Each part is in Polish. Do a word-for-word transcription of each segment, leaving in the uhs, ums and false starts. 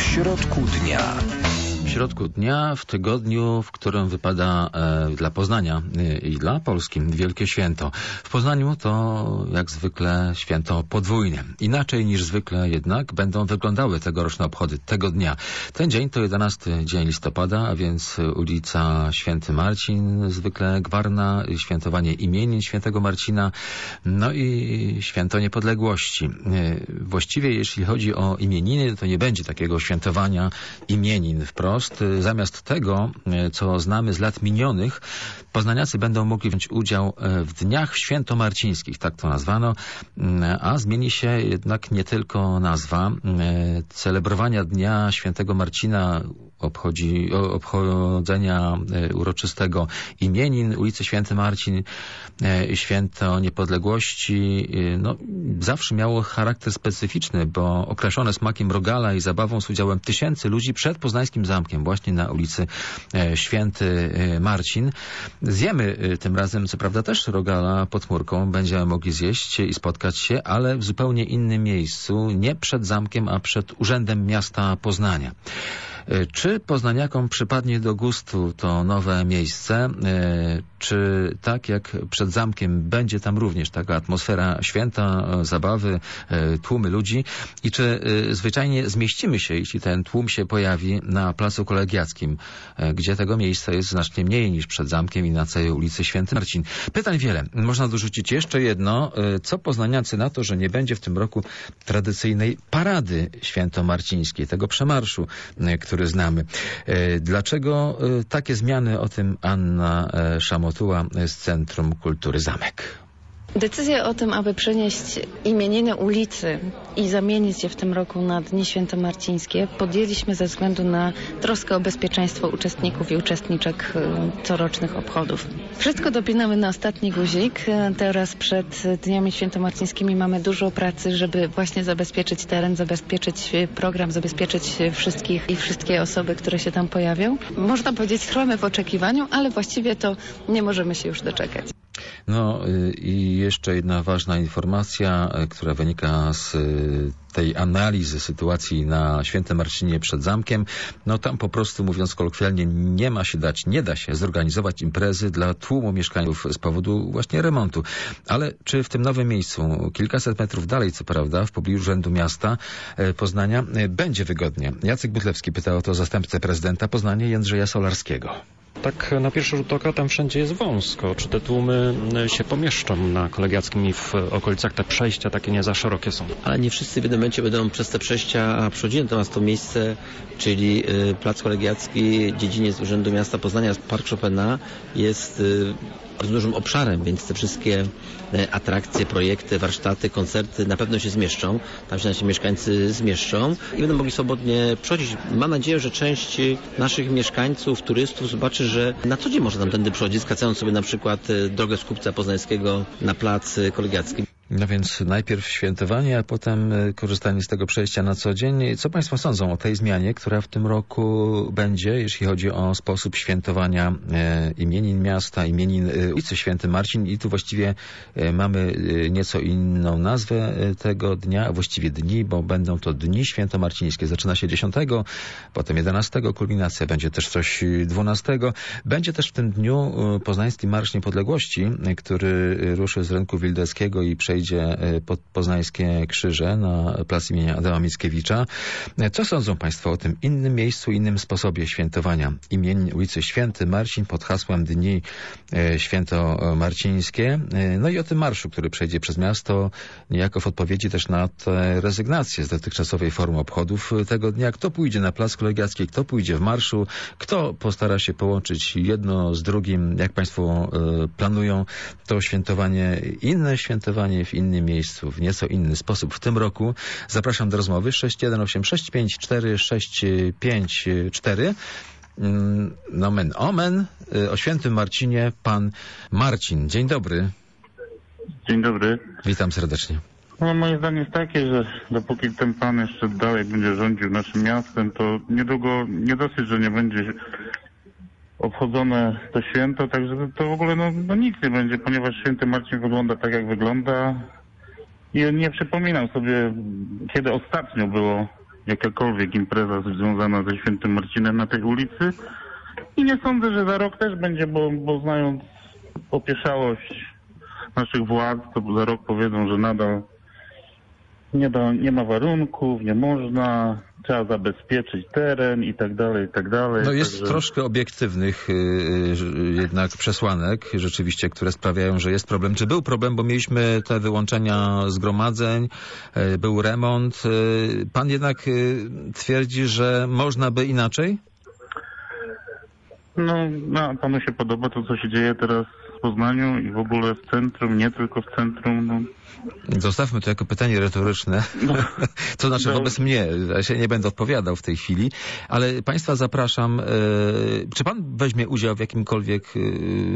środku dnia. W środku dnia, w tygodniu, w którym wypada e, dla Poznania e, i dla Polski wielkie święto. W Poznaniu to jak zwykle święto podwójne. Inaczej niż zwykle jednak będą wyglądały tegoroczne obchody tego dnia. Ten dzień to jedenasty dzień listopada, a więc ulica Święty Marcin, zwykle gwarna, świętowanie imienin Świętego Marcina, no i święto niepodległości. E, właściwie jeśli chodzi o imieniny, to nie będzie takiego świętowania imienin wprost. Zamiast tego, co znamy z lat minionych, poznaniacy będą mogli wziąć udział w dniach świętomarcińskich, tak to nazwano, a zmieni się jednak nie tylko nazwa. Celebrowania Dnia Świętego Marcina, obchodzi, obchodzenia uroczystego imienin ulicy Święty Marcin, święto niepodległości, no, zawsze miało charakter specyficzny, bo określone smakiem rogala i zabawą z udziałem tysięcy ludzi przed poznańskim zamkiem, właśnie na ulicy Święty Marcin. Zjemy tym razem, co prawda też rogala pod chmurką, będziemy mogli zjeść i spotkać się, ale w zupełnie innym miejscu, nie przed zamkiem, a przed Urzędem Miasta Poznania. Czy poznaniakom przypadnie do gustu to nowe miejsce? Czy tak jak przed zamkiem będzie tam również taka atmosfera święta, zabawy, tłumy ludzi? I czy zwyczajnie zmieścimy się, jeśli ten tłum się pojawi na Placu Kolegiackim, gdzie tego miejsca jest znacznie mniej niż przed zamkiem i na całej ulicy Święty Marcin? Pytań wiele. Można dorzucić jeszcze jedno. Co poznaniacy na to, że nie będzie w tym roku tradycyjnej parady świętomarcińskiej, tego przemarszu, który znamy. Dlaczego takie zmiany? O tym Anna Szamotuła z Centrum Kultury Zamek. Decyzję o tym, aby przenieść imieniny ulicy i zamienić je w tym roku na Dni Świętomarcińskie, podjęliśmy ze względu na troskę o bezpieczeństwo uczestników i uczestniczek corocznych obchodów. Wszystko dopinamy na ostatni guzik. Teraz przed Dniami Świętomarcińskimi mamy dużo pracy, żeby właśnie zabezpieczyć teren, zabezpieczyć program, zabezpieczyć wszystkich i wszystkie osoby, które się tam pojawią. Można powiedzieć, trwamy w oczekiwaniu, ale właściwie to nie możemy się już doczekać. No i jeszcze jedna ważna informacja, która wynika z tej analizy sytuacji na Świętym Marcinie przed zamkiem. No tam po prostu, mówiąc kolokwialnie, nie ma się dać, nie da się zorganizować imprezy dla tłumu mieszkańców z powodu właśnie remontu. Ale czy w tym nowym miejscu, kilkaset metrów dalej, co prawda, w pobliżu Urzędu Miasta Poznania, będzie wygodnie? Jacek Butlewski pytał o to zastępcę prezydenta Poznania Jędrzeja Solarskiego. Tak na pierwszy rzut oka tam wszędzie jest wąsko. Czy te tłumy się pomieszczą na Kolegiackim i w okolicach? Te przejścia takie nie za szerokie są. Ale nie wszyscy w jednym momencie będą przez te przejścia przechodzili, natomiast to miejsce, czyli Plac Kolegiacki, dziedziniec Urzędu Miasta Poznania, Park Chopina, jest bardzo dużym obszarem, więc te wszystkie atrakcje, projekty, warsztaty, koncerty na pewno się zmieszczą. Tam się nasi mieszkańcy zmieszczą i będą mogli swobodnie przechodzić. Mam nadzieję, że część naszych mieszkańców, turystów zobaczy, że na co dzień można tam tędy przechodzić, skracając sobie na przykład drogę z Kupca Poznańskiego na Plac Kolegiacki. No więc najpierw świętowanie, a potem korzystanie z tego przejścia na co dzień. Co Państwo sądzą o tej zmianie, która w tym roku będzie, jeśli chodzi o sposób świętowania e, imienin miasta, imienin e, ulicy Święty Marcin? I tu właściwie e, mamy e, nieco inną nazwę e, tego dnia, a właściwie dni, bo będą to Dni Świętomarcińskie. Zaczyna się dziesiątego, potem jedenastego kulminacja, będzie też coś dwunastego. Będzie też w tym dniu e, Poznański Marsz Niepodległości, e, który ruszy z rynku Wildeckiego i przejdzie pod Poznańskie Krzyże na plac imienia Adama Mickiewicza. Co sądzą Państwo o tym innym miejscu, innym sposobie świętowania imienin ulicy Święty Marcin pod hasłem Dni Świętomarcińskie? No i o tym marszu, który przejdzie przez miasto, niejako w odpowiedzi też na tę rezygnację z dotychczasowej formy obchodów tego dnia. Kto pójdzie na plac Kolegiacki, kto pójdzie w marszu, kto postara się połączyć jedno z drugim, jak Państwo planują to świętowanie, inne świętowanie w innym miejscu, w nieco inny sposób w tym roku. Zapraszam do rozmowy sześć jeden osiem sześć pięć cztery sześć pięć cztery. Nomen omen. O Świętym Marcinie pan Marcin. Dzień dobry. Dzień dobry. Witam serdecznie. No, moje zdanie jest takie, że dopóki ten pan jeszcze dalej będzie rządził naszym miastem, to niedługo, nie dosyć, że nie będzie obchodzone to święto, także to w ogóle no, no nic nie będzie, ponieważ Święty Marcin wygląda tak, jak wygląda. I nie przypominam sobie, kiedy ostatnio było jakakolwiek impreza związana ze Świętym Marcinem na tej ulicy. I nie sądzę, że za rok też będzie, bo, bo znając opieszałość naszych władz, to za rok powiedzą, że nadal nie, da, nie ma warunków, nie można, trzeba zabezpieczyć teren i tak dalej, i tak dalej. No jest Także... troszkę obiektywnych yy, jednak przesłanek rzeczywiście, które sprawiają, że jest problem. Czy był problem, bo mieliśmy te wyłączenia zgromadzeń, yy, był remont. Yy, pan jednak yy, twierdzi, że można by inaczej? No, no, panu się podoba to, co się dzieje teraz w Poznaniu i w ogóle w centrum, nie tylko w centrum. No. Zostawmy to jako pytanie retoryczne. No. To znaczy no. wobec mnie. Ja się nie będę odpowiadał w tej chwili, ale państwa zapraszam. Yy, czy pan weźmie udział w jakimkolwiek, yy,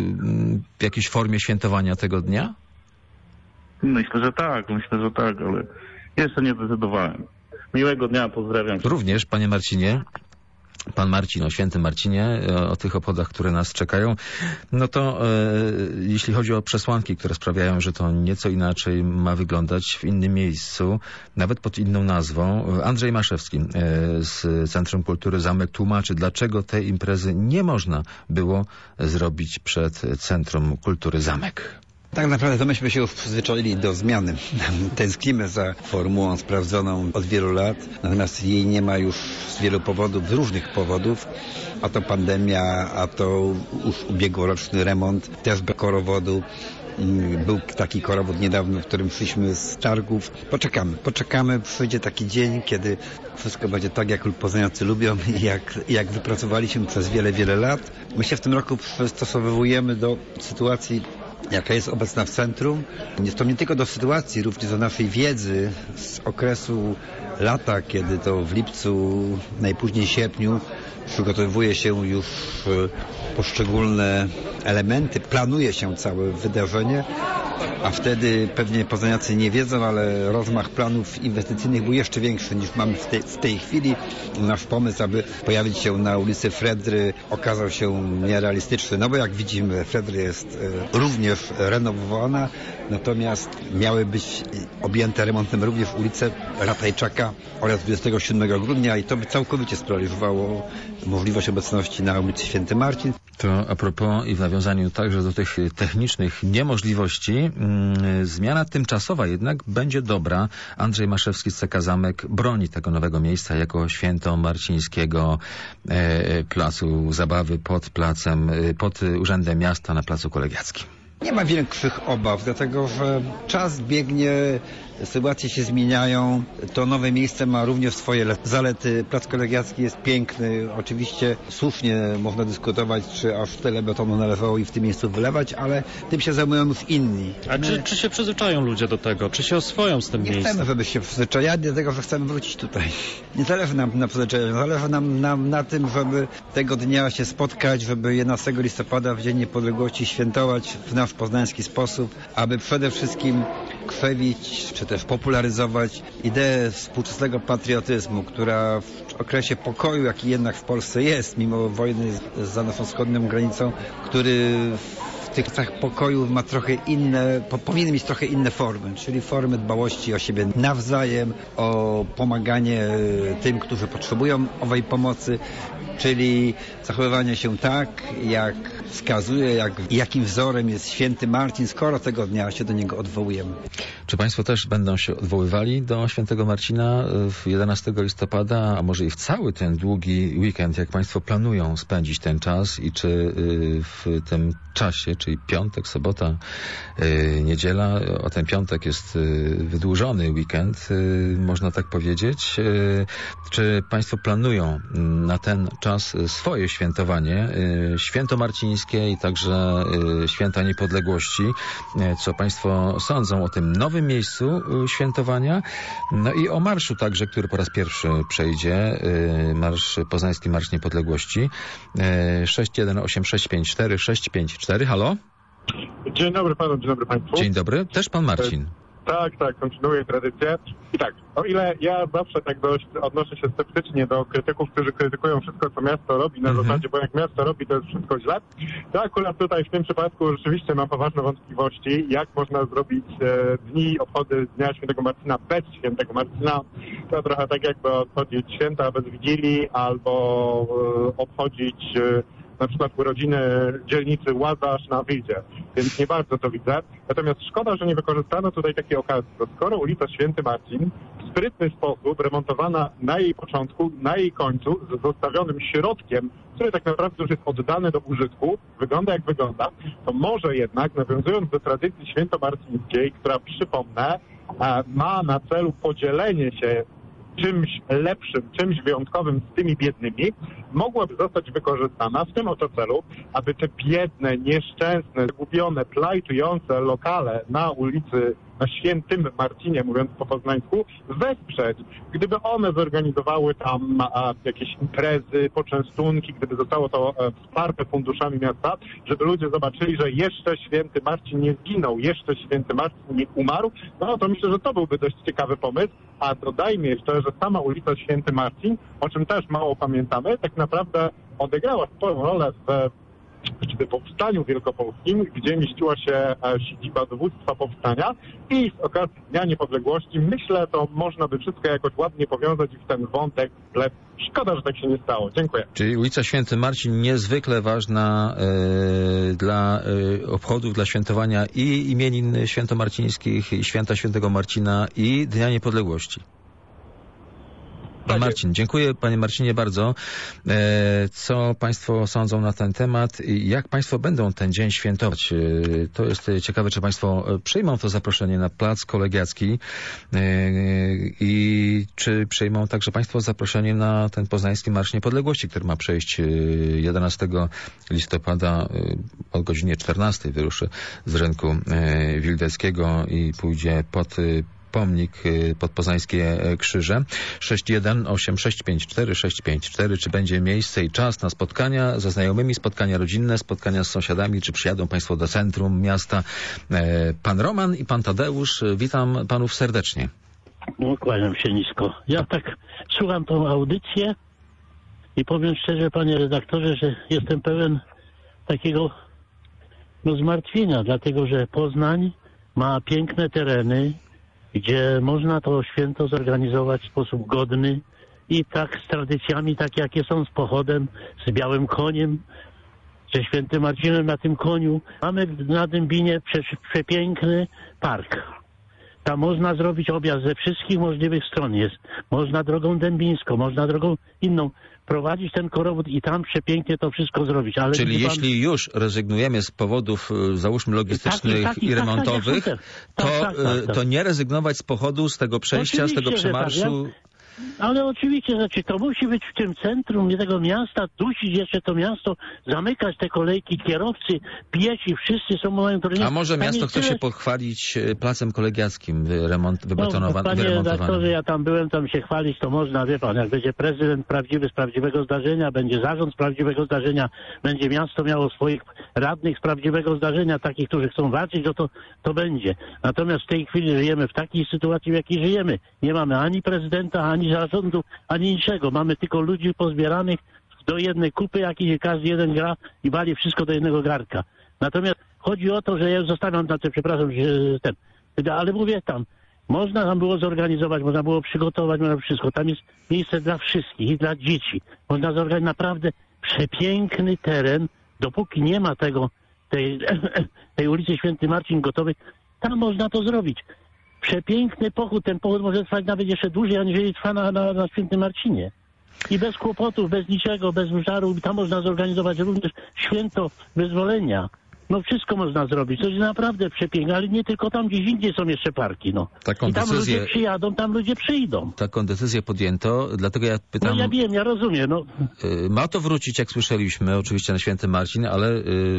w jakiejś formie świętowania tego dnia? Myślę, że tak. Myślę, że tak, ale jeszcze nie zdecydowałem. Miłego dnia, pozdrawiam. Również, panie Marcinie. Pan Marcin o Świętym Marcinie, o tych obchodach, które nas czekają. No to e, jeśli chodzi o przesłanki, które sprawiają, że to nieco inaczej ma wyglądać w innym miejscu, nawet pod inną nazwą, Andrzej Maszewski e, z Centrum Kultury Zamek tłumaczy, dlaczego tej imprezy nie można było zrobić przed Centrum Kultury Zamek. Tak naprawdę to myśmy się już przyzwyczaili do zmiany. Tęsknimy za formułą sprawdzoną od wielu lat, natomiast jej nie ma już z wielu powodów, z różnych powodów. A to pandemia, a to już ubiegłoroczny remont, też bez korowodu. Był taki korowód niedawno, w którym szliśmy z targów. Poczekamy, poczekamy, przyjdzie taki dzień, kiedy wszystko będzie tak, jak poznaniacy lubią i jak, jak wypracowaliśmy przez wiele, wiele lat. My się w tym roku przystosowujemy do sytuacji, jaka jest obecna w centrum. Jest to nie tylko do sytuacji, również do naszej wiedzy z okresu lata, kiedy to w lipcu, najpóźniej sierpniu przygotowuje się już poszczególne elementy, planuje się całe wydarzenie, a wtedy pewnie poznaniacy nie wiedzą, ale rozmach planów inwestycyjnych był jeszcze większy niż mamy w tej, w tej chwili. Nasz pomysł, aby pojawić się na ulicy Fredry, okazał się nierealistyczny, no bo jak widzimy, Fredry jest e, również renowowana, natomiast miały być objęte remontem również ulice Ratajczaka oraz dwudziestego siódmego grudnia i to by całkowicie sparaliżowało możliwość obecności na ulicy Święty Marcin. To a propos i w nawiązaniu także do tych technicznych niemożliwości, mm, zmiana tymczasowa jednak będzie dobra. Andrzej Maszewski z C K Zamek broni tego nowego miejsca jako świętomarcińskiego e, placu zabawy pod placem, e, pod Urzędem Miasta na Placu Kolegiackim. Nie ma większych obaw, dlatego że czas biegnie, sytuacje się zmieniają. To nowe miejsce ma również swoje zalety. Plac Kolegiacki jest piękny. Oczywiście słusznie można dyskutować, czy aż tyle betonu należało i w tym miejscu wylewać, ale tym się zajmują już inni. A My... czy, czy się przyzwyczają ludzie do tego? Czy się oswoją z tym nie miejscem? Nie chcemy, żeby się przyzwyczajali, dlatego że chcemy wrócić tutaj. Nie zależy nam na przyzwyczajeniu, zależy nam na, na tym, żeby tego dnia się spotkać, żeby jedenastego listopada w Dzień Niepodległości świętować w nasz poznański sposób, aby przede wszystkim krzewić, czy też popularyzować ideę współczesnego patriotyzmu, która w okresie pokoju, jaki jednak w Polsce jest, mimo wojny za naszą wschodnią granicą, który w tych czasach pokoju ma trochę inne, po, powinien mieć trochę inne formy, czyli formy dbałości o siebie nawzajem, o pomaganie tym, którzy potrzebują owej pomocy, czyli zachowywanie się tak, jak wskazuje, jak, jakim wzorem jest Święty Marcin, skoro tego dnia się do niego odwołujemy. Czy państwo też będą się odwoływali do Świętego Marcina w jedenastego listopada, a może i w cały ten długi weekend, jak państwo planują spędzić ten czas i czy w tym czasie, czyli piątek, sobota, niedziela, o ten piątek jest wydłużony weekend, można tak powiedzieć. Czy państwo planują na ten czas swoje świętowanie świętomarcińskie i także święta niepodległości? Co państwo sądzą o tym nowym miejscu świętowania? No i o marszu także, który po raz pierwszy przejdzie, marsz, Poznański Marsz Niepodległości. sześć jeden osiem sześć pięć cztery sześć pięć cztery. Halo? Dzień dobry panu, dzień dobry państwu. Dzień dobry. Też pan Marcin. Tak, tak, kontynuuję tradycję. I tak, o ile ja zawsze tak dość odnoszę się sceptycznie do krytyków, którzy krytykują wszystko, co miasto robi na Mhm. zasadzie, bo jak miasto robi, to jest wszystko źle, to akurat tutaj w tym przypadku rzeczywiście mam poważne wątpliwości, jak można zrobić e, dni, obchody Dnia Świętego Marcina bez Świętego Marcina. To trochę tak jakby obchodzić święta bez Wigilii albo e, obchodzić e, na przykład urodziny dzielnicy Łazarz na Wildzie, więc nie bardzo to widzę. Natomiast szkoda, że nie wykorzystano tutaj takiej okazji, bo skoro ulica Święty Marcin w sprytny sposób remontowana na jej początku, na jej końcu, z zostawionym środkiem, który tak naprawdę już jest oddany do użytku, wygląda jak wygląda, to może jednak, nawiązując do tradycji świętomarcińskiej, która, przypomnę, ma na celu podzielenie się czymś lepszym, czymś wyjątkowym z tymi biednymi, mogłaby zostać wykorzystana w tym oto celu, aby te biedne, nieszczęsne, zgubione, plajtujące lokale na ulicy, na Świętym Marcinie, mówiąc po poznańsku, wesprzeć. Gdyby one zorganizowały tam a, jakieś imprezy, poczęstunki, gdyby zostało to e, wsparte funduszami miasta, żeby ludzie zobaczyli, że jeszcze Święty Marcin nie zginął, jeszcze Święty Marcin nie umarł, no to myślę, że to byłby dość ciekawy pomysł. A dodajmy jeszcze, że sama ulica Święty Marcin, o czym też mało pamiętamy, tak naprawdę odegrała sporą rolę w w powstaniu wielkopolskim, gdzie mieściła się e, siedziba dowództwa powstania i z okazji Dnia Niepodległości, myślę, to można by wszystko jakoś ładnie powiązać i w ten wątek wplec. Szkoda, że tak się nie stało. Dziękuję. Czyli ulica Święty Marcin niezwykle ważna e, dla e, obchodów, dla świętowania i imienin świętomarcińskich, i święta Świętego Marcina, i Dnia Niepodległości. Pan Marcin, dziękuję panie Marcinie bardzo. E, co państwo sądzą na ten temat i jak państwo będą ten dzień świętować? E, to jest ciekawe, czy państwo przyjmą to zaproszenie na Plac Kolegiacki e, i czy przyjmą także państwo zaproszenie na ten poznański Marsz Niepodległości, który ma przejść jedenastego listopada e, o godzinie czternastej. Wyruszy z rynku e, Wildeckiego i pójdzie pod pomnik pod Poznańskie Krzyże. sześć jeden osiem sześć pięć cztery sześć pięć cztery. Czy będzie miejsce i czas na spotkania ze znajomymi, spotkania rodzinne, spotkania z sąsiadami, czy przyjadą państwo do centrum miasta? Pan Roman i pan Tadeusz, witam panów serdecznie. No, kłaniam się nisko. Ja tak słucham tą audycję i powiem szczerze, panie redaktorze, że jestem pełen takiego no, zmartwienia, dlatego że Poznań ma piękne tereny, gdzie można to święto zorganizować w sposób godny i tak z tradycjami, tak jakie są, z pochodem, z białym koniem, ze Świętym Marcinem na tym koniu. Mamy na Dębinie prze, przepiękny park. Tam można zrobić objazd ze wszystkich możliwych stron. Jest. Można drogą dębińską, można drogą inną prowadzić ten korowód i tam przepięknie to wszystko zrobić. Ale czyli pan... jeśli już rezygnujemy z powodów, załóżmy, logistycznych tak, tak, i tak, remontowych, tak, to, tak, tak, tak, tak. to nie rezygnować z pochodu, z tego przejścia, Oczywiście, z tego przemarszu. Ale oczywiście, znaczy to musi być w tym centrum tego miasta, dusić jeszcze to miasto, zamykać te kolejki, kierowcy, piesi, wszyscy są mają to. A może miasto chce tyle... się pochwalić placem kolegiackim remont, wybetonowanym, no, panie wyremontowanym? redaktorze, ja tam byłem, tam się chwalić to można, wie pan, jak będzie prezydent prawdziwy z prawdziwego zdarzenia, będzie zarząd z prawdziwego zdarzenia, będzie miasto miało swoich radnych z prawdziwego zdarzenia, takich, którzy chcą walczyć, no to, to będzie. Natomiast w tej chwili żyjemy w takiej sytuacji, w jakiej żyjemy. Nie mamy ani prezydenta, ani zarządu, ani niczego. Mamy tylko ludzi pozbieranych do jednej kupy, jakiej każdy jeden gra i wali wszystko do jednego garnka. Natomiast chodzi o to, że ja zostawiam na to, przepraszam, ten, ale mówię tam, można tam było zorganizować, można było przygotować, można wszystko. Tam jest miejsce dla wszystkich i dla dzieci. Można zorganizować naprawdę przepiękny teren, dopóki nie ma tego, tej, tej ulicy Święty Marcin gotowej, tam można to zrobić. Przepiękny pochód, ten pochód może trwać nawet jeszcze dłużej, aniżeli trwa na, na, na Świętym Marcinie. I bez kłopotów, bez niczego, bez żaru, tam można zorganizować również święto wyzwolenia. No wszystko można zrobić, to jest naprawdę przepiękne, ale nie tylko tam, gdzieś indziej są jeszcze parki, no. Taką I tam decyzję, ludzie przyjadą, tam ludzie przyjdą. Taką decyzję podjęto, dlatego ja pytam... No ja wiem, ja rozumiem, no. Ma to wrócić, jak słyszeliśmy, oczywiście na Święty Marcin, ale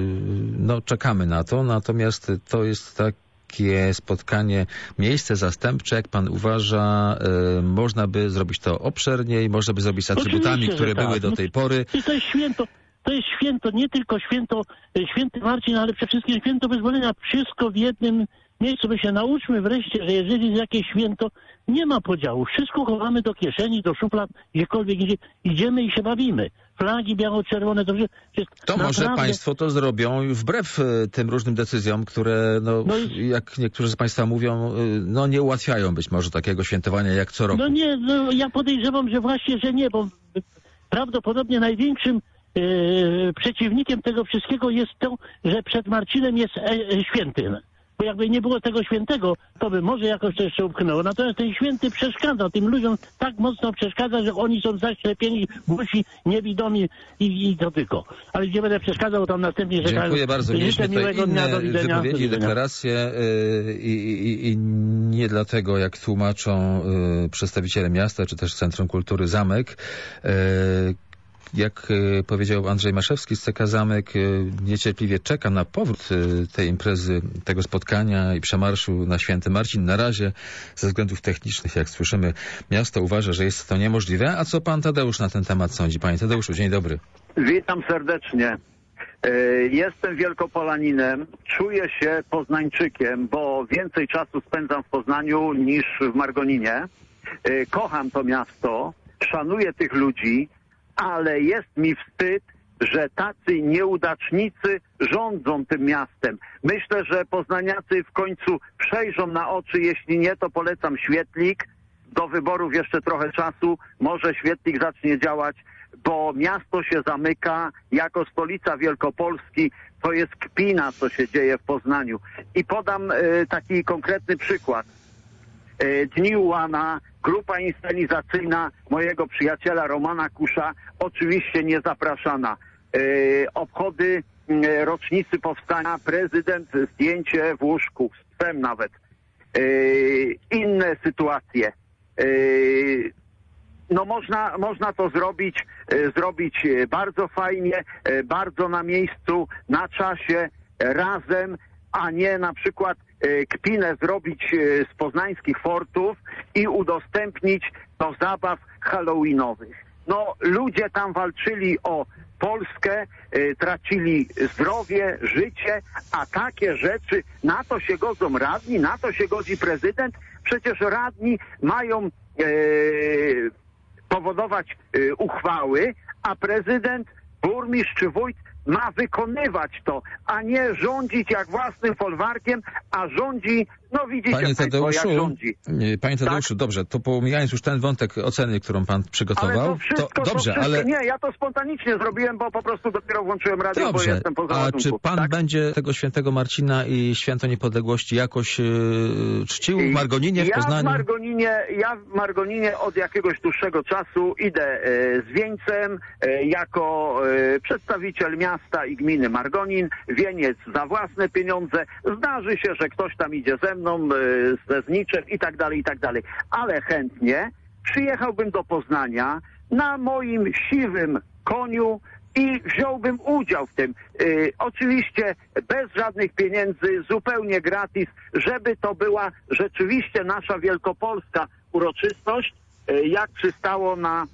no czekamy na to, natomiast to jest tak takie spotkanie, miejsce zastępcze, jak pan uważa, y, można by zrobić to obszerniej, można by zrobić z atrybutami, oczywiście, które tak. były do tej pory. I to jest święto, to jest święto, nie tylko święto Święty Marcin, ale przede wszystkim święto wyzwolenia. Wszystko w jednym, miejscu. My się nauczmy wreszcie, że jeżeli jest jakieś święto, nie ma podziału. Wszystko chowamy do kieszeni, do szuflad, gdziekolwiek idzie, idziemy i się bawimy. Flagi biało-czerwone, to wszystko. To może naprawdę... państwo to zrobią wbrew tym różnym decyzjom, które, no, no i... jak niektórzy z państwa mówią, no nie ułatwiają być może takiego świętowania jak co roku. No nie, no ja podejrzewam, że właśnie, że nie, bo prawdopodobnie największym e, przeciwnikiem tego wszystkiego jest to, że przed Marcinem jest e, święty. Bo jakby nie było tego świętego, to by może jakoś to jeszcze upchnęło. Natomiast ten święty przeszkadza, tym ludziom tak mocno przeszkadza, że oni są zaślepieni, głusi, niewidomi i, i to tylko. Ale nie będę przeszkadzał, tam następnie Dziękuję życzę bardzo. Mieliśmy tutaj miłego dnia, do widzenia. wypowiedzi, do widzenia. deklaracje yy, i, i nie dlatego, jak tłumaczą yy, przedstawiciele miasta, czy też Centrum Kultury Zamek, yy, jak powiedział Andrzej Maszewski z C K Zamek, niecierpliwie czeka na powrót tej imprezy, tego spotkania i przemarszu na Święty Marcin. Na razie ze względów technicznych, jak słyszymy, miasto uważa, że jest to niemożliwe. A co pan Tadeusz na ten temat sądzi? Panie Tadeuszu, dzień dobry. Witam serdecznie. Jestem Wielkopolaninem, czuję się Poznańczykiem, bo więcej czasu spędzam w Poznaniu niż w Margoninie. Kocham to miasto, szanuję tych ludzi, ale jest mi wstyd, że tacy nieudacznicy rządzą tym miastem. Myślę, że poznaniacy w końcu przejrzą na oczy, jeśli nie, to polecam Świetlik. Do wyborów jeszcze trochę czasu, może Świetlik zacznie działać, bo miasto się zamyka. Jako stolica Wielkopolski to jest kpina, co się dzieje w Poznaniu. I podam y, taki konkretny przykład. Dni Ułana, grupa inscenizacyjna mojego przyjaciela Romana Kusza, oczywiście nie zapraszana. Obchody rocznicy powstania, prezydent, zdjęcie w łóżku, z psem nawet. Inne sytuacje. No można, można to zrobić, zrobić bardzo fajnie, bardzo na miejscu, na czasie, razem, a nie na przykład kpinę zrobić z poznańskich fortów i udostępnić do zabaw halloweenowych. No ludzie tam walczyli o Polskę, tracili zdrowie, życie, a takie rzeczy, na to się godzą radni, na to się godzi prezydent. Przecież radni mają e, powodować e, uchwały, a prezydent, burmistrz czy wójt ma wykonywać to, a nie rządzić jak własnym folwarkiem, a rządzi, no widzicie Panie państwo, Tadeuszu, jak rządzi. Panie Tadeuszu, tak? Dobrze, to pomijając już ten wątek oceny, którą pan przygotował, ale to, wszystko, to dobrze, to wszystko, ale... Nie, ja to spontanicznie zrobiłem, bo po prostu dopiero włączyłem radio, dobrze. bo jestem poza A ładunku. czy pan tak? będzie tego Świętego Marcina i Święto Niepodległości jakoś yy, czcił w Margoninie, w ja Poznaniu? W Margoninie, ja w Margoninie od jakiegoś dłuższego czasu idę e, z wieńcem e, jako e, przedstawiciel miasta i gminy Margonin, wieniec za własne pieniądze. Zdarzy się, że ktoś tam idzie ze mną, e, ze zniczem i tak dalej, i tak dalej. Ale chętnie przyjechałbym do Poznania na moim siwym koniu i wziąłbym udział w tym. Yy, oczywiście bez żadnych pieniędzy, zupełnie gratis, żeby to była rzeczywiście nasza wielkopolska uroczystość, yy, jak przystało na,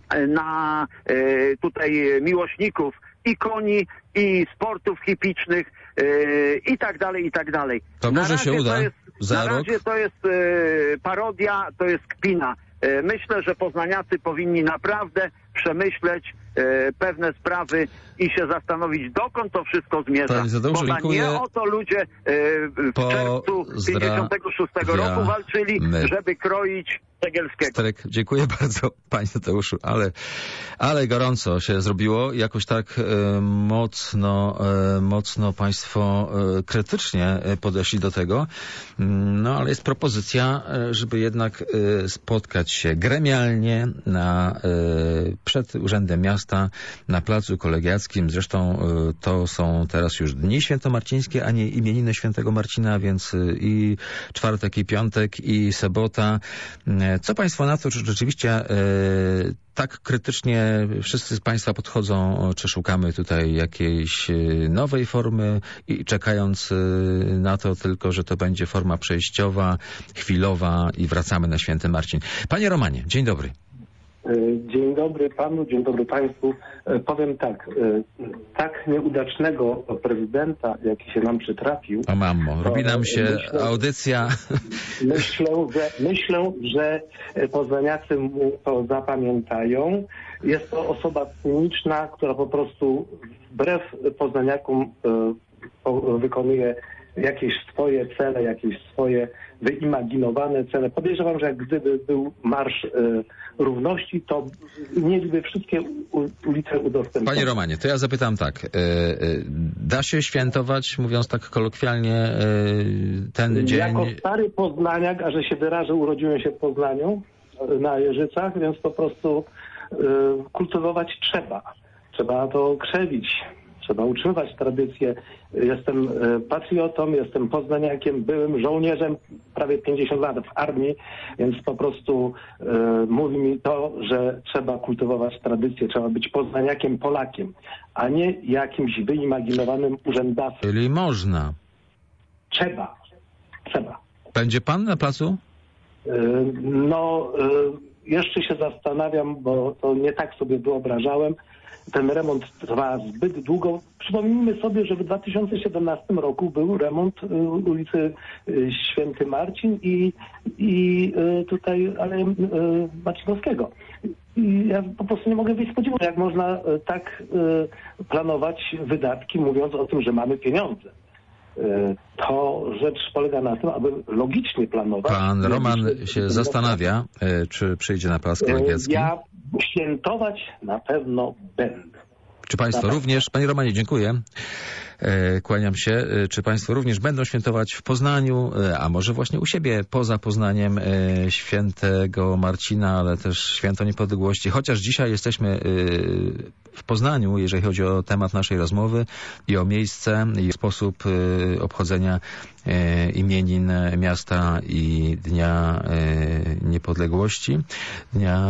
na yy, tutaj miłośników i koni, i sportów hipicznych, yy, i tak dalej, i tak dalej. To może się uda to jest, za na rok? razie to jest yy, parodia, to jest kpina. Yy, myślę, że poznaniacy powinni naprawdę przemyśleć e, pewne sprawy i się zastanowić, dokąd to wszystko zmierza. Bo nie o to ludzie e, w po czerwcu pięćdziesiątego szóstego roku walczyli, my. żeby kroić Cegielskiego. Sterek, dziękuję bardzo, panie Tadeuszu, ale, ale gorąco się zrobiło. Jakoś tak e, mocno, e, mocno państwo e, krytycznie podeszli do tego. No ale jest propozycja, żeby jednak e, spotkać się gremialnie na e, przed Urzędem Miasta na Placu Kolegiackim. Zresztą to są teraz już dni świętomarcińskie, a nie imieniny Świętego Marcina, więc i czwartek, i piątek, i sobota. Co państwo na to, czy rzeczywiście e, tak krytycznie wszyscy z państwa podchodzą, czy szukamy tutaj jakiejś nowej formy i czekając na to tylko, że to będzie forma przejściowa, chwilowa i wracamy na Święty Marcin. Panie Romanie, dzień dobry. Dzień dobry panu, dzień dobry państwu. Powiem tak, tak nieudacznego prezydenta, jaki się nam przytrafił... O mamo, robi nam się myślę, audycja... Myślę, że, myślę, że poznaniacy mu to zapamiętają. Jest to osoba cyniczna, która po prostu wbrew poznaniakom wykonuje jakieś swoje cele, jakieś swoje wyimaginowane cele. Podejrzewam, że jak gdyby był Marsz y, Równości, to mieliby wszystkie u, ulice udostępnione. Panie Romanie, to ja zapytam tak. Y, y, da się świętować, mówiąc tak kolokwialnie, y, ten dzień... Jako stary poznaniak, a że się wyrażę, urodziłem się w Poznaniu, na Jeżycach, więc po prostu y, kultywować trzeba. Trzeba to krzewić. Trzeba utrzymywać tradycję. Jestem patriotą, jestem poznaniakiem, byłym żołnierzem prawie pięćdziesiąt lat w armii, więc po prostu e, mówi mi to, że trzeba kultywować tradycję, trzeba być poznaniakiem, Polakiem, a nie jakimś wyimaginowanym urzędawcą. Czyli można. Trzeba. Trzeba. Będzie pan na placu? E, no, e, jeszcze się zastanawiam, bo to nie tak sobie wyobrażałem. Ten remont trwa zbyt długo. Przypomnijmy sobie, że w dwa tysiące siedemnastym roku był remont ulicy Święty Marcin i, i tutaj Alejem Marcinowskiego. I ja po prostu nie mogę wyjść z podziwu, jak można tak planować wydatki, mówiąc o tym, że mamy pieniądze. To rzecz polega na tym, aby logicznie planować. Pan Roman się zastanawia, czy przyjdzie na Plac Kolegiacki. Ja świętować na pewno będę. Czy państwo na również? Panie Romanie, dziękuję. Kłaniam się. Czy państwo również będą świętować w Poznaniu, a może właśnie u siebie poza Poznaniem świętego Marcina, ale też święto niepodległości? Chociaż dzisiaj jesteśmy w Poznaniu, jeżeli chodzi o temat naszej rozmowy i o miejsce i sposób obchodzenia imienin miasta i Dnia Niepodległości, dnia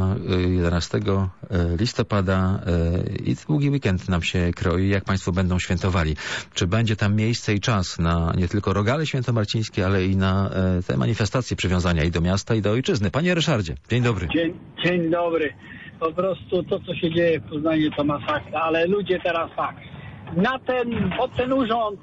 jedenastego listopada, i długi weekend nam się kroi. Jak państwo będą świętowali? Czy będzie tam miejsce i czas na nie tylko rogale świętomarcińskie, ale i na te manifestacje przywiązania i do miasta, i do ojczyzny? Panie Ryszardzie, dzień dobry. Dzień, dzień dobry. Po prostu to, co się dzieje w Poznaniu, to masakra, ale ludzie teraz tak, na ten, pod ten urząd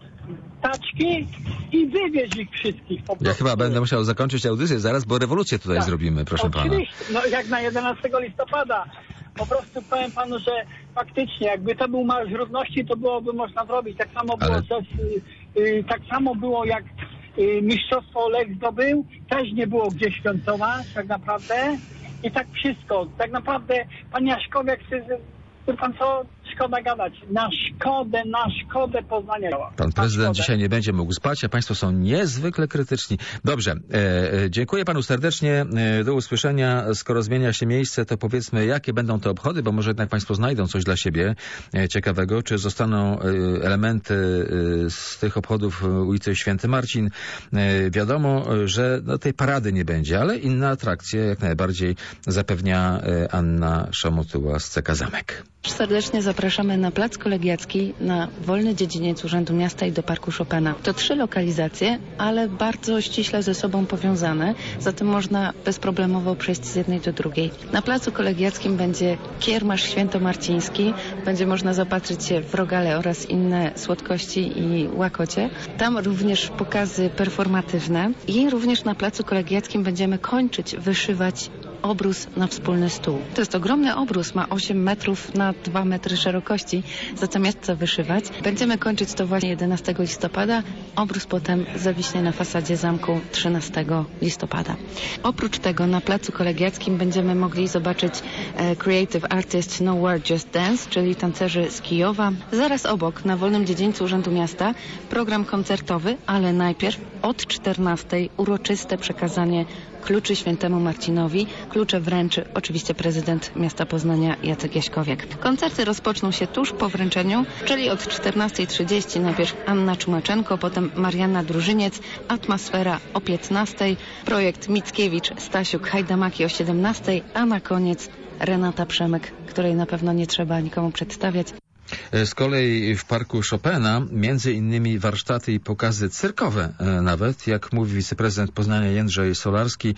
taczki i wywieź ich wszystkich. Po ja chyba będę musiał zakończyć audycję zaraz, bo rewolucję tutaj tak zrobimy, proszę oczywiście, pana. No jak na jedenastego listopada. Po prostu powiem panu, że faktycznie jakby to był Marsz Równości, to byłoby można zrobić. Tak samo było, Ale... coś, y, y, tak samo było jak y, mistrzostwo Lech zdobył, też nie było gdzie świętować tak naprawdę. I tak wszystko. Tak naprawdę pan Jaśkowiak, wie pan co, szkoda gadać. Na szkodę, na szkodę Poznania. Pan prezydent dzisiaj nie będzie mógł spać, a państwo są niezwykle krytyczni. Dobrze, e, dziękuję panu serdecznie. E, do usłyszenia. Skoro zmienia się miejsce, to powiedzmy, jakie będą te obchody, bo może jednak państwo znajdą coś dla siebie e, ciekawego. Czy zostaną e, elementy e, z tych obchodów ulicy Święty Marcin? E, wiadomo, że no, tej parady nie będzie, ale inne atrakcje jak najbardziej zapewnia e, Anna Szamotuła z C K Zamek. Serdecznie zapraszamy na Plac Kolegiacki, na wolny dziedziniec Urzędu Miasta i do Parku Chopina. To trzy lokalizacje, ale bardzo ściśle ze sobą powiązane, zatem można bezproblemowo przejść z jednej do drugiej. Na Placu Kolegiackim będzie kiermasz świętomarciński, będzie można zaopatrzyć się w rogale oraz inne słodkości i łakocie. Tam również pokazy performatywne i również na Placu Kolegiackim będziemy kończyć wyszywać obrus na wspólny stół. To jest ogromny obrus, ma osiem metrów na dwa metry szerokości, zatem jest co wyszywać. Będziemy kończyć to właśnie jedenastego listopada. Obrus potem zawiśnie na fasadzie zamku trzynastego listopada. Oprócz tego na Placu Kolegiackim będziemy mogli zobaczyć e, Creative Artist Nowhere Just Dance, czyli tancerzy z Kijowa. Zaraz obok, na wolnym dziedzińcu Urzędu Miasta, program koncertowy, ale najpierw od czternastej uroczyste przekazanie kluczy świętemu Marcinowi. Klucze wręczy oczywiście prezydent miasta Poznania Jacek Jaśkowiak. Koncerty rozpoczną się tuż po wręczeniu, czyli od czternastej trzydzieści najpierw Anna Czumaczenko, potem Marianna Drużyniec, Atmosfera o piętnastej, projekt Mickiewicz, Stasiuk, Hajdamaki o siedemnastej, a na koniec Renata Przemek, której na pewno nie trzeba nikomu przedstawiać. Z kolei w Parku Chopina między innymi warsztaty i pokazy cyrkowe nawet, jak mówi wiceprezydent Poznania Jędrzej Solarski,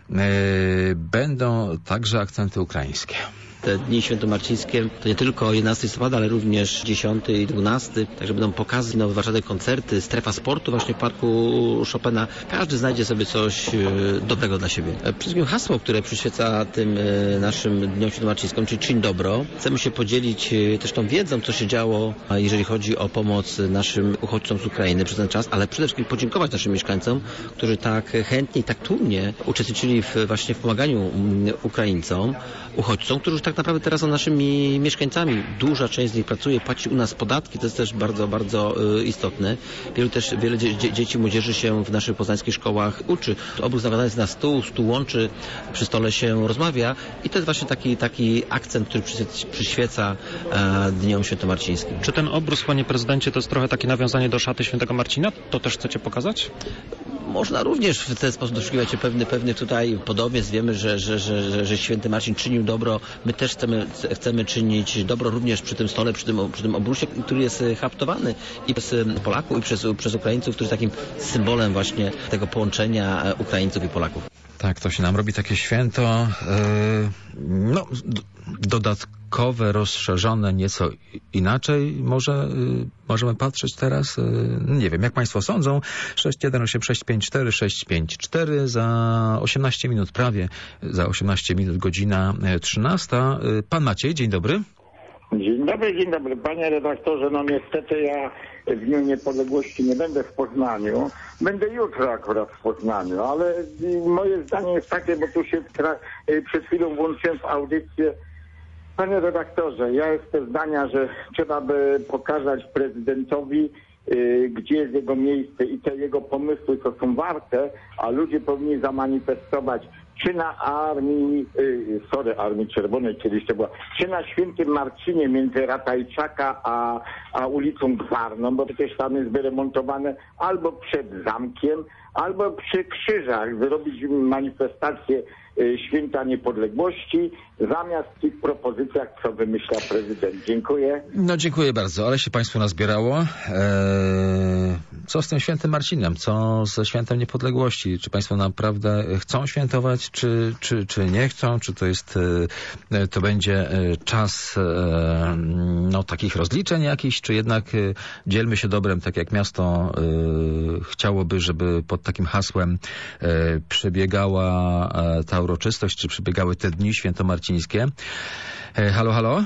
będą także akcenty ukraińskie. Te dni świętomarcińskie to nie tylko jedenastego listopada, ale również dziesiątego i dwunastego. Także będą pokazy, nowe warsztaty, koncerty, strefa sportu właśnie w Parku Chopina. Każdy znajdzie sobie coś dobrego dla siebie. Przede wszystkim hasło, które przyświeca tym naszym dniom świętomarcińskim, czyli czyń dobro. Chcemy się podzielić też tą wiedzą, co się działo, jeżeli chodzi o pomoc naszym uchodźcom z Ukrainy przez ten czas, ale przede wszystkim podziękować naszym mieszkańcom, którzy tak chętnie i tak tłumnie uczestniczyli w, właśnie w pomaganiu Ukraińcom, uchodźcom, którzy tak naprawdę teraz są naszymi mieszkańcami. Duża część z nich pracuje, płaci u nas podatki, to jest też bardzo, bardzo y, istotne. Wielu też, wiele dzie dzieci, młodzieży się w naszych poznańskich szkołach uczy. Obóz zawodany jest na stół, stół łączy, przy stole się rozmawia i to jest właśnie taki, taki akcent, który przyświeca e, dniom świętomarcińskim. Czy ten obróz, panie prezydencie, to jest trochę takie nawiązanie do szaty świętego Marcina? To też chcecie pokazać? Można również w ten sposób doszukiwać się pewnych, pewnych tutaj podobieństw. Wiemy, że, że, że, że, że święty Marcin czynił dobro. My też chcemy, chcemy czynić dobro również przy tym stole, przy tym, przy tym obrusie, który jest haftowany i przez Polaków, i przez, przez Ukraińców, który jest takim symbolem właśnie tego połączenia Ukraińców i Polaków. Tak, to się nam robi takie święto, yy, no, dodatkowe, rozszerzone, nieco inaczej może yy, możemy patrzeć teraz. Yy, nie wiem, jak państwo sądzą. sześć jeden osiem sześć pięć cztery sześć pięć cztery za osiemnaście minut, prawie za osiemnaście minut, godzina trzynasta. Yy, pan Maciej, dzień dobry. Dzień dobry, dzień dobry. Panie redaktorze, no niestety ja w Dniu Niepodległości nie będę w Poznaniu. Będę jutro akurat w Poznaniu, ale moje zdanie jest takie, bo tu się przed chwilą włączyłem w audycję. Panie redaktorze, ja jestem zdania, że trzeba by pokazać prezydentowi, yy, gdzie jest jego miejsce i te jego pomysły, co są warte, a ludzie powinni zamanifestować czy na armii, yy, sorry, Armii Czerwonej kiedyś to była, czy na Świętym Marcinie między Ratajczaka a, a ulicą Gwarną, bo przecież tam jest wyremontowane, albo przed zamkiem, albo przy krzyżach, zrobić manifestację yy, Święta Niepodległości zamiast w tych propozycjach, co wymyśla prezydent. Dziękuję. No dziękuję bardzo, ale się państwu nazbierało. Eee, co z tym Świętym Marcinem? Co ze Świętem Niepodległości? Czy państwo naprawdę chcą świętować, czy, czy, czy nie chcą? Czy to jest, e, to będzie czas e, no, takich rozliczeń jakichś, czy jednak e, dzielmy się dobrem, tak jak miasto e, chciałoby, żeby pod takim hasłem e, przebiegała e, ta uroczystość, czy przebiegały te dni świętomarcińskie? E, halo, halo?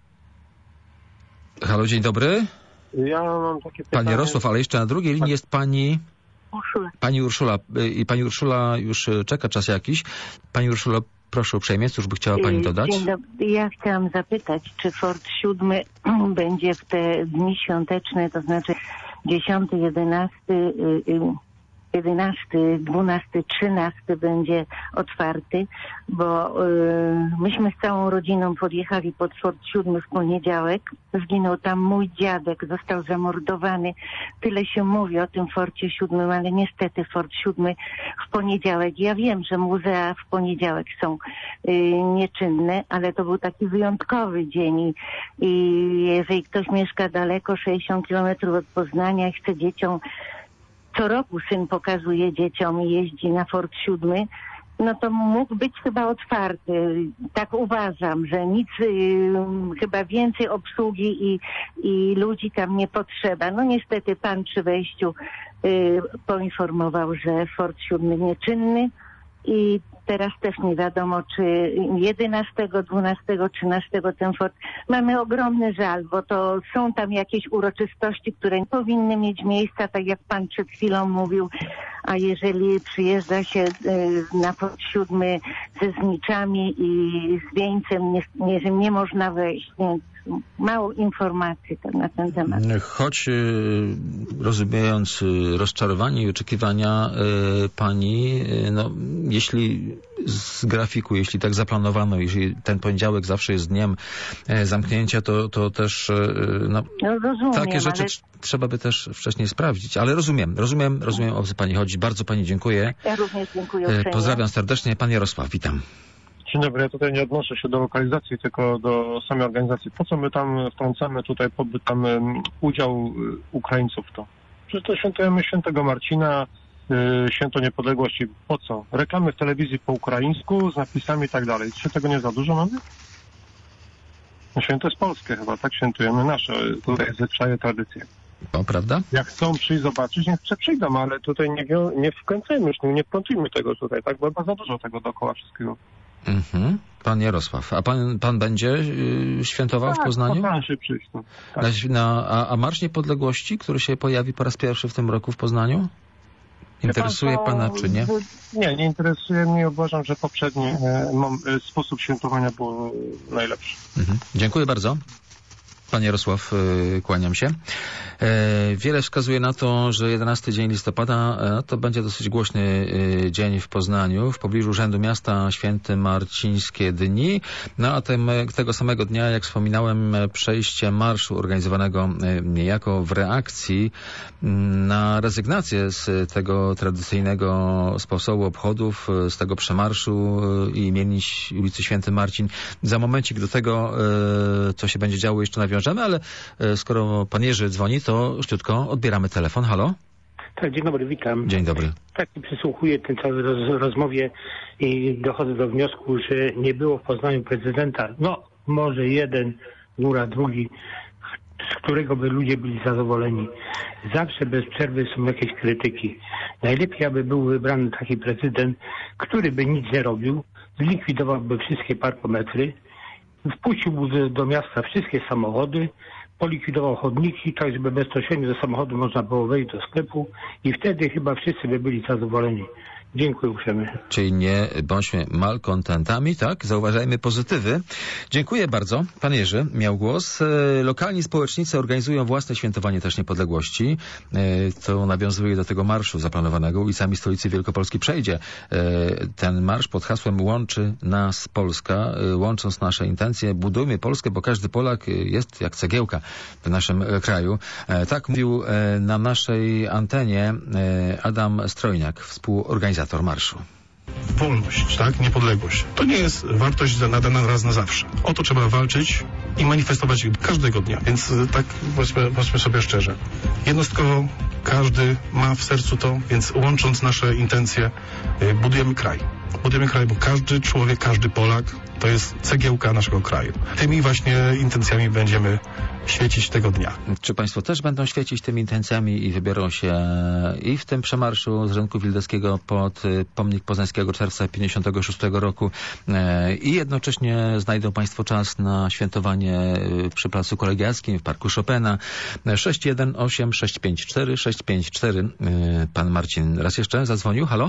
Halo, dzień dobry. Ja mam takie pytanie. Pan Jarosław, ale jeszcze na drugiej linii jest pani... Urszula. Pani Urszula. I pani Urszula już czeka czas jakiś. Pani Urszulo, proszę uprzejmie, cóż by chciała pani dodać? Dzień dobry. Ja chciałam zapytać, czy Fort siódmy będzie w te dni świąteczne, to znaczy dziesiąty, jedenasty, jedenasty, dwunasty, trzynasty będzie otwarty, bo y, myśmy z całą rodziną podjechali pod Fort siódmy w poniedziałek. Zginął tam mój dziadek, został zamordowany. Tyle się mówi o tym Forcie siódmym, ale niestety Fort siódmy w poniedziałek. Ja wiem, że muzea w poniedziałek są y, nieczynne, ale to był taki wyjątkowy dzień i, i jeżeli ktoś mieszka daleko, sześćdziesiąt kilometrów od Poznania i chce dzieciom, co roku syn pokazuje dzieciom i jeździ na Fort siódmy, no to mógł być chyba otwarty. Tak uważam, że nic, y, chyba więcej obsługi i, i ludzi tam nie potrzeba. No niestety pan przy wejściu y, poinformował, że Fort siódmy nieczynny i teraz też nie wiadomo, czy jedenastego, dwunastego, trzynastego ten fort. Mamy ogromny żal, bo to są tam jakieś uroczystości, które nie powinny mieć miejsca, tak jak pan przed chwilą mówił, a jeżeli przyjeżdża się na Fort siódmy ze zniczami i z wieńcem, nie, nie, nie można wejść, więc mało informacji na ten temat. Choć rozumiejąc rozczarowanie i oczekiwania pani, no jeśli z grafiku, jeśli tak zaplanowano, jeśli ten poniedziałek zawsze jest dniem zamknięcia, to, to też no, no rozumiem, takie rzeczy ale... trzeba by też wcześniej sprawdzić. Ale rozumiem, rozumiem, rozumiem, o co pani chodzi. Bardzo pani dziękuję. Ja również dziękuję uprzejmie. Pozdrawiam serdecznie. Pan Jarosław, witam. Dzień dobry, ja tutaj nie odnoszę się do lokalizacji, tylko do samej organizacji. Po co my tam wtrącamy tutaj pobyt, tam um, udział Ukraińców w to? Przecież to świętujemy świętego Marcina, y, święto niepodległości. Po co? Reklamy w telewizji po ukraińsku z napisami i tak dalej. Czy tego nie za dużo mamy? No święto jest polskie chyba, tak świętujemy nasze tutaj zwyczaje, tradycje. O, prawda? Jak chcą przyjść zobaczyć, niech przyjdą, ale tutaj nie, nie wkręcajmy już, nie wplątujmy tego tutaj, tak? Bo chyba za dużo tego dookoła wszystkiego. Mhm. Pan Jarosław, a pan, pan będzie yy, świętował tak, w Poznaniu? Tak, się przyjść. No. Tak. Na, na, a, a Marsz Niepodległości, który się pojawi po raz pierwszy w tym roku w Poznaniu? Interesuje pan, pana, czy nie? Nie, nie interesuje mnie. Uważam, że poprzedni e, mam, e, sposób świętowania był najlepszy. Mhm. Dziękuję bardzo. Pan Jarosław, yy, kłaniam się. E, wiele wskazuje na to, że jedenasty dzień listopada e, to będzie dosyć głośny e, dzień w Poznaniu. W pobliżu Urzędu Miasta Święty Marcińskie dni. No a tem, tego samego dnia, jak wspominałem, przejście marszu organizowanego e, niejako w reakcji na rezygnację z tego tradycyjnego sposobu obchodów, z tego przemarszu e, i imienic ulicy Święty Marcin. Za momencik do tego, e, co się będzie działo, jeszcze nawiążemy, ale e, skoro pan Jerzy dzwoni, to szybciutko odbieramy telefon. Halo? Tak, dzień dobry, witam. Dzień dobry. Tak, przysłuchuję tej całej roz, rozmowie i dochodzę do wniosku, że nie było w Poznaniu prezydenta. No, może jeden, góra drugi, z którego by ludzie byli zadowoleni. Zawsze bez przerwy są jakieś krytyki. Najlepiej, aby był wybrany taki prezydent, który by nic nie robił, zlikwidowałby wszystkie parkometry, wpuściłby do, do miasta wszystkie samochody, polikwidował chodniki, tak żeby bezpośrednio do samochodu można było wejść do sklepu i wtedy chyba wszyscy by byli zadowoleni. Dziękuję uprzejmie. Czyli nie bądźmy malkontentami, tak? Zauważajmy pozytywy. Dziękuję bardzo. Pan Jerzy miał głos. Lokalni społecznicy organizują własne świętowanie też niepodległości. To nawiązuje do tego marszu zaplanowanego. Ulicami stolicy Wielkopolski przejdzie ten marsz pod hasłem Łączy nas Polska. Łącząc nasze intencje, budujmy Polskę, bo każdy Polak jest jak cegiełka w naszym kraju. Tak mówił na naszej antenie Adam Strojniak, współorganizator marszu. Wolność, tak? Niepodległość. To nie jest wartość nadana raz na zawsze. O to trzeba walczyć i manifestować każdego dnia. Więc tak, powiedzmy, powiedzmy sobie szczerze. Jednostkowo każdy ma w sercu to, więc łącząc nasze intencje, budujemy kraj. Budujemy kraj, bo każdy człowiek, każdy Polak to jest cegiełka naszego kraju. Tymi właśnie intencjami będziemy świecić tego dnia. Czy państwo też będą świecić tymi intencjami i wybiorą się i w tym przemarszu z Rynku Wildeckiego pod pomnik Poznańskiego czerwca pięćdziesiątego szóstego roku i jednocześnie znajdą państwo czas na świętowanie przy Placu Kolegiackim, w Parku Chopina. sześć jeden osiem sześć pięć cztery sześć pięć cztery. Pan Marcin raz jeszcze zadzwonił. Halo?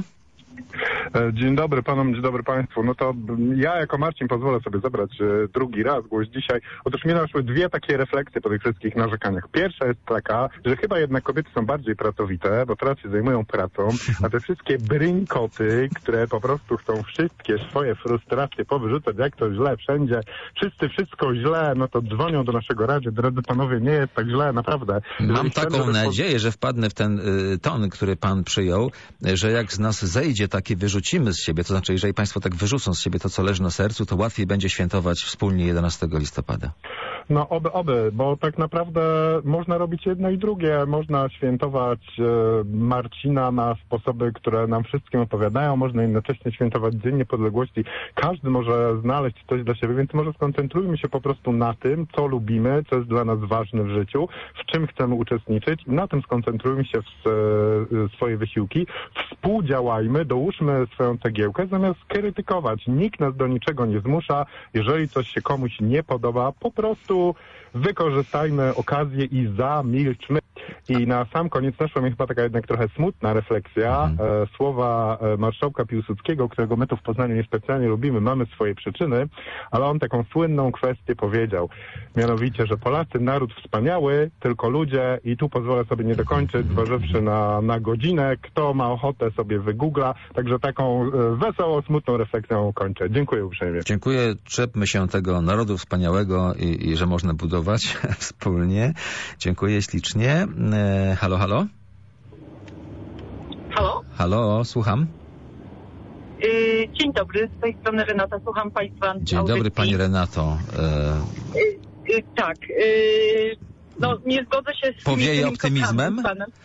Dzień dobry panom, dzień dobry państwu. No to ja jako Marcin pozwolę sobie zabrać drugi raz głos dzisiaj. Otóż mnie naszły dwie takie refleksje po tych wszystkich narzekaniach. Pierwsza jest taka, że chyba jednak kobiety są bardziej pracowite, bo teraz się zajmują pracą, a te wszystkie brynkoty, które po prostu chcą wszystkie swoje frustracje powyrzucać, jak to źle wszędzie, wszyscy wszystko źle, no to dzwonią do naszego radia. Drodzy panowie, nie jest tak źle, naprawdę. Mam taką chcemy, nadzieję, że wpadnę w ten y, ton, który pan przyjął, że jak z nas zejdzie taki wyrzucimy z siebie, to znaczy, jeżeli państwo tak wyrzucą z siebie to, co leży na sercu, to łatwiej będzie świętować wspólnie jedenastego listopada. No oby, oby, bo tak naprawdę można robić jedno i drugie. Można świętować e, Marcina na sposoby, które nam wszystkim odpowiadają. Można jednocześnie świętować Dzień Niepodległości. Każdy może znaleźć coś dla siebie, więc może skoncentrujmy się po prostu na tym, co lubimy, co jest dla nas ważne w życiu, w czym chcemy uczestniczyć i na tym skoncentrujmy się w e, swoje wysiłki. Współdziałajmy, dołóżmy swoją cegiełkę, zamiast krytykować. Nikt nas do niczego nie zmusza. Jeżeli coś się komuś nie podoba, po prostu wykorzystajmy okazję i zamilczmy. I na sam koniec naszła mnie chyba taka jednak trochę smutna refleksja. E, słowa e, marszałka Piłsudskiego, którego my tu w Poznaniu niespecjalnie lubimy, mamy swoje przyczyny, ale on taką słynną kwestię powiedział. Mianowicie, że Polacy naród wspaniały, tylko ludzie, i tu pozwolę sobie nie dokończyć, zważywszy na, na godzinę, kto ma ochotę sobie wygoogla, także taką e, wesołą, smutną refleksją kończę. Dziękuję uprzejmie. Dziękuję, czepmy się tego narodu wspaniałego i, i że można budować wspólnie. Dziękuję ślicznie. E, halo, halo? Halo? Halo, słucham. Yy, Dzień dobry, z tej strony Renata, słucham Państwa. Dzień audycji. Dobry Pani Renato. E... Y, y, tak, y, no nie zgodzę się z Powieje optymizmem?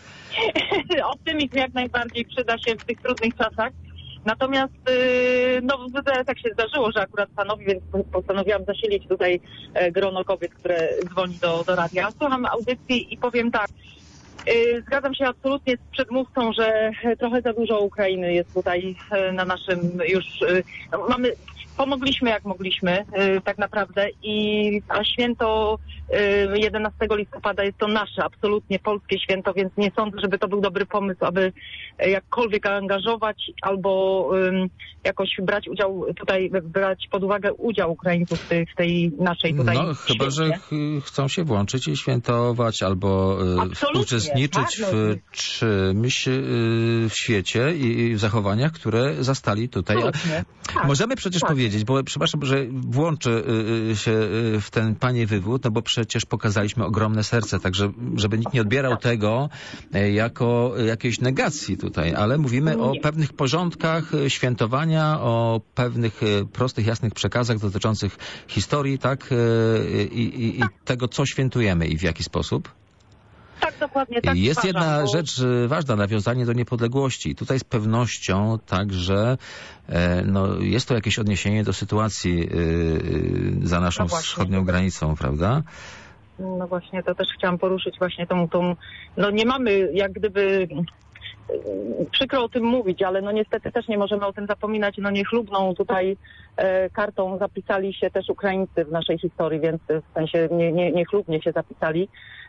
Optymizm jak najbardziej przyda się w tych trudnych czasach. Natomiast y, no tak się zdarzyło, że akurat Panowi, więc postanowiłam zasilić tutaj grono kobiet, które dzwoni do, do radia. Słucham audycji i powiem tak. Zgadzam się absolutnie z przedmówcą, że trochę za dużo Ukrainy jest tutaj na naszym już... No, mamy, pomogliśmy jak mogliśmy tak naprawdę i a święto jedenastego listopada jest to nasze, absolutnie polskie święto, więc nie sądzę, żeby to był dobry pomysł, aby jakkolwiek angażować albo jakoś brać udział tutaj, brać pod uwagę udział Ukraińców w tej, w tej naszej tutaj No chyba, że ch chcą się włączyć i świętować albo absolutnie uczestniczyć w czymś w świecie i w zachowaniach, które zastali tutaj. Tak, możemy przecież tak. powiedzieć, bo przepraszam, że włączę się w ten Pani wywód, no bo przecież pokazaliśmy ogromne serce, także żeby nikt nie odbierał tego jako jakiejś negacji tutaj, ale mówimy nie. o pewnych porządkach świętowania, o pewnych prostych, jasnych przekazach dotyczących historii, tak? I, i, i tego, co świętujemy i w jaki sposób. Tak, dokładnie tak. Jest uważam, jedna bo... rzecz ważna, nawiązanie do niepodległości. Tutaj z pewnością także no, jest to jakieś odniesienie do sytuacji yy, za naszą no wschodnią granicą, prawda? No właśnie, to też chciałam poruszyć właśnie tą, tą, no nie mamy jak gdyby, przykro o tym mówić, ale no niestety też nie możemy o tym zapominać, no niechlubną tutaj e, kartą zapisali się też Ukraińcy w naszej historii, więc w sensie nie, nie, niechlubnie się zapisali.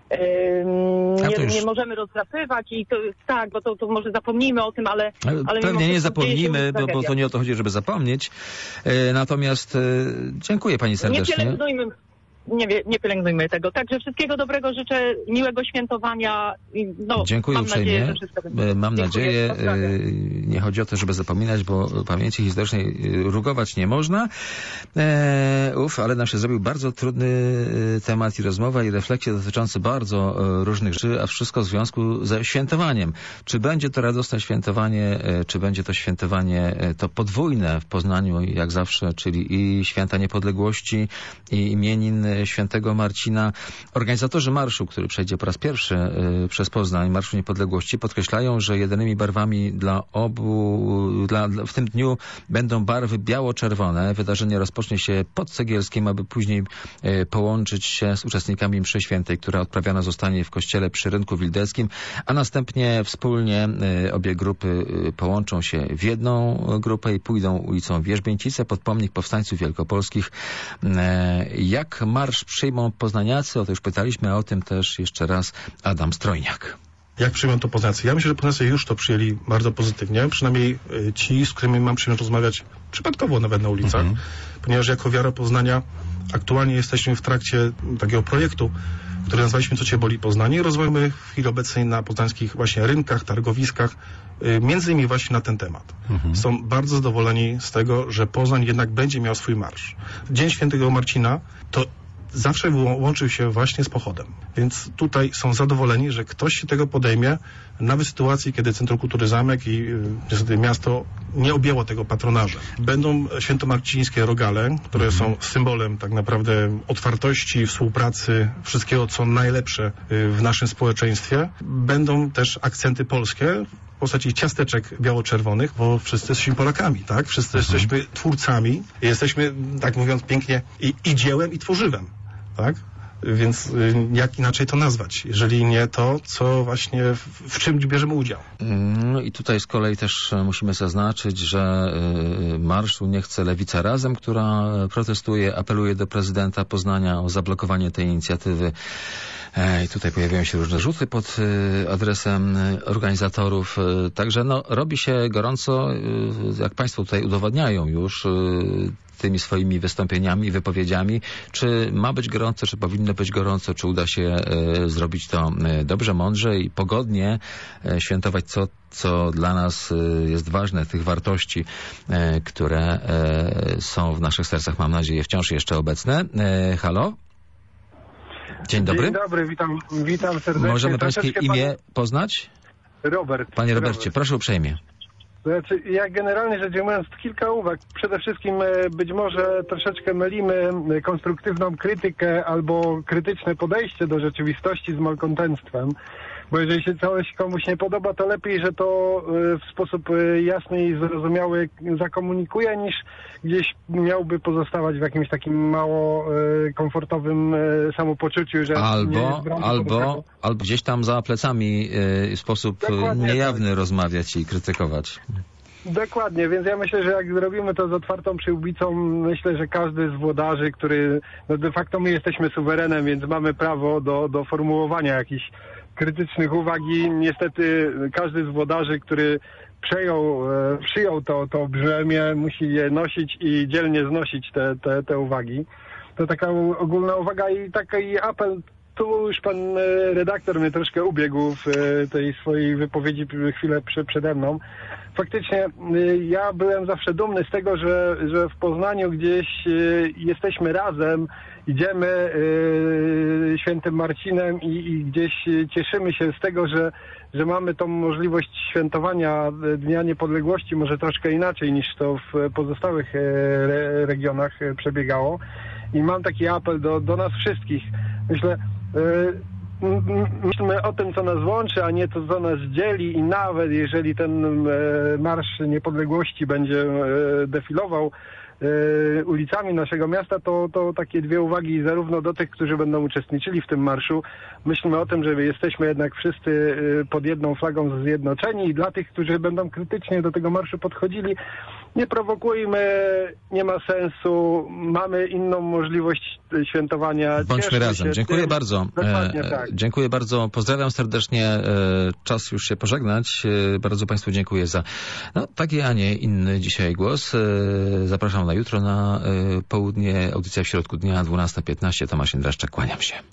Nie, już... nie możemy rozdrapywać i to, tak, bo to, to może zapomnijmy o tym, ale... ale Pewnie nie zapomnimy, bo, bo to nie o to chodzi, żeby zapomnieć. E, natomiast e, dziękuję Pani serdecznie. Nie pielęgnujmy, nie, nie pielęgnujmy tego. Także wszystkiego dobrego życzę, miłego świętowania. No, dziękuję mam uprzejmie. Nadzieję, że wszystko będzie. Mam Dziękuję, nadzieję. pozdrawiam. Nie chodzi o to, żeby zapominać, bo pamięci historycznej rugować nie można. E, uf, ale nam się zrobił bardzo trudny temat i rozmowa i refleksje dotyczące bardzo różnych rzeczy, a wszystko w związku ze świętowaniem. Czy będzie to radosne świętowanie, czy będzie to świętowanie to podwójne w Poznaniu, jak zawsze, czyli i Święta Niepodległości, i imienin Świętego Marcina. Organizatorzy marszu, który przejdzie po raz pierwszy y, przez Poznań, Marszu Niepodległości, podkreślają, że jedynymi barwami dla obu, dla, dla, w tym dniu będą barwy biało-czerwone. Wydarzenie rozpocznie się pod Cegielskiem, aby później y, połączyć się z uczestnikami mszy świętej, która odprawiana zostanie w kościele przy Rynku Wildeckim, a następnie wspólnie y, obie grupy y, połączą się w jedną grupę i pójdą ulicą Wierzbięcice pod pomnik powstańców wielkopolskich. Y, jak marsz przyjmą poznaniacy? O to już pytaliśmy, a o tym też jeszcze raz Adam Strojniak. Jak przyjmą to poznaniacy? Ja myślę, że poznaniacy już to przyjęli bardzo pozytywnie. Przynajmniej ci, z którymi mam przyjemność rozmawiać przypadkowo nawet na ulicach. Mhm. Ponieważ jako Wiara Poznania aktualnie jesteśmy w trakcie takiego projektu, który nazwaliśmy Co Cię boli Poznanie. Rozmawiamy w chwili obecnej na poznańskich właśnie rynkach, targowiskach, między innymi właśnie na ten temat. Mhm. Są bardzo zadowoleni z tego, że Poznań jednak będzie miał swój marsz. Dzień Świętego Marcina to zawsze łączył się właśnie z pochodem. Więc tutaj są zadowoleni, że ktoś się tego podejmie, nawet w sytuacji, kiedy Centrum Kultury Zamek i niestety miasto nie objęło tego patronaża. Będą świętomarcińskie rogale, które mhm. są symbolem tak naprawdę otwartości, współpracy, wszystkiego, co najlepsze w naszym społeczeństwie. Będą też akcenty polskie w postaci ciasteczek biało-czerwonych, bo wszyscy jesteśmy Polakami, tak? Wszyscy mhm. jesteśmy twórcami, jesteśmy, tak mówiąc pięknie, i, i dziełem, i tworzywem, tak? Więc y, jak inaczej to nazwać, jeżeli nie to, co właśnie w, w czym bierzemy udział. No i tutaj z kolei też musimy zaznaczyć, że y, marszu nie chce Lewica Razem, która protestuje, apeluje do prezydenta Poznania o zablokowanie tej inicjatywy. I tutaj pojawiają się różne rzuty pod adresem organizatorów. Także no, robi się gorąco, jak Państwo tutaj udowadniają już tymi swoimi wystąpieniami i wypowiedziami. Czy ma być gorąco, czy powinno być gorąco, czy uda się zrobić to dobrze, mądrze i pogodnie, świętować co, co dla nas jest ważne, tych wartości, które są w naszych sercach, mam nadzieję, wciąż jeszcze obecne. Halo? Dzień dobry. Dzień dobry, witam, witam serdecznie. Możemy pańskie imię poznać? Robert. Panie Robercie, Robert. proszę uprzejmie. Znaczy, ja generalnie rzecz ujmując kilka uwag. Przede wszystkim być może troszeczkę mylimy konstruktywną krytykę albo krytyczne podejście do rzeczywistości z malkontentstwem. Bo jeżeli się coś komuś nie podoba, to lepiej, że to w sposób jasny i zrozumiały zakomunikuje, niż gdzieś miałby pozostawać w jakimś takim mało komfortowym samopoczuciu, że albo, albo, albo gdzieś tam za plecami w sposób Dokładnie niejawny tak. rozmawiać i krytykować. Dokładnie, więc ja myślę, że jak zrobimy to z otwartą przyłbicą, myślę, że każdy z włodarzy, który, no de facto my jesteśmy suwerenem, więc mamy prawo do, do formułowania jakichś krytycznych uwag i niestety każdy z włodarzy, który przejął, przyjął to, to brzemię, musi je nosić i dzielnie znosić te, te, te uwagi. To taka ogólna uwaga i taki apel. Tu już pan redaktor mnie troszkę ubiegł w tej swojej wypowiedzi chwilę przede mną. Faktycznie ja byłem zawsze dumny z tego, że, że w Poznaniu gdzieś jesteśmy razem, idziemy świętym Marcinem i, i gdzieś cieszymy się z tego, że, że mamy tą możliwość świętowania Dnia Niepodległości, może troszkę inaczej niż to w pozostałych re, regionach przebiegało. I mam taki apel do, do nas wszystkich. Myślę, myślmy o tym, co nas łączy, a nie to, co nas dzieli i nawet jeżeli ten Marsz Niepodległości będzie defilował ulicami naszego miasta, to, to takie dwie uwagi zarówno do tych, którzy będą uczestniczyli w tym marszu. Myślmy o tym, że jesteśmy jednak wszyscy pod jedną flagą zjednoczeni i dla tych, którzy będą krytycznie do tego marszu podchodzili, nie prowokujmy, nie ma sensu, mamy inną możliwość świętowania. Bądźmy razem. Dziękuję tym. bardzo. Dokładnie tak. Dziękuję bardzo. Pozdrawiam serdecznie. Czas już się pożegnać. Bardzo Państwu dziękuję za no, taki, a nie inny dzisiaj głos. Zapraszam na jutro na południe. Audycja w środku dnia dwunasta piętnaście. Tomasz Jędraszczak. Kłaniam się.